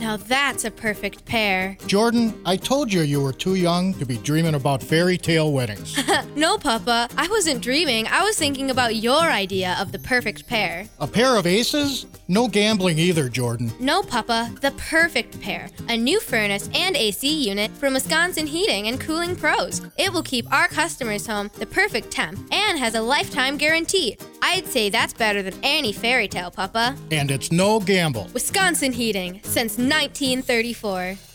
Now that's a perfect pair. Jordan, I told you were too young to be dreaming about fairy tale weddings. No, Papa, I wasn't dreaming. I was thinking about your idea of the perfect pair. A pair of aces? No gambling either, Jordan. No, Papa, the perfect pair. A new furnace and AC unit from Wisconsin Heating and Cooling Pros. It will keep our customers' home the perfect temp and has a lifetime guarantee. I'd say that's better than any fairy tale, Papa. And it's no gamble. Wisconsin Heating, since 1934.